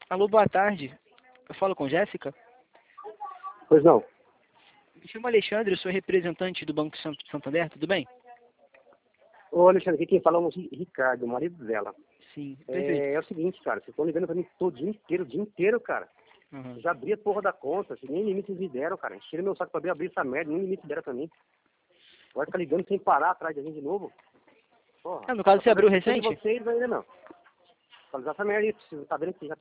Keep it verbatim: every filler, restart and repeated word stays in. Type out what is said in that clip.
Alô, boa tarde. Eu falo com Jéssica? Pois não. Me chamo Alexandre, eu sou representante do Banco Sant- Santander, tudo bem? Ô, Alexandre, aqui quem fala é o Ricardo, o marido dela. Sim, perfeito. É, é o seguinte, cara, vocês estão ligando pra mim todo dia inteiro, o dia inteiro, cara. Uhum. Eu já abri a porra da conta, nem limite me deram, cara. Encheram meu saco pra abrir, abrir essa merda, nem limite deram pra mim. Agora fica ligando sem parar atrás da gente de novo. Porra. Ah, no caso você abriu de recente? vocês ainda não. Fala essa merda aí, você tá vendo que já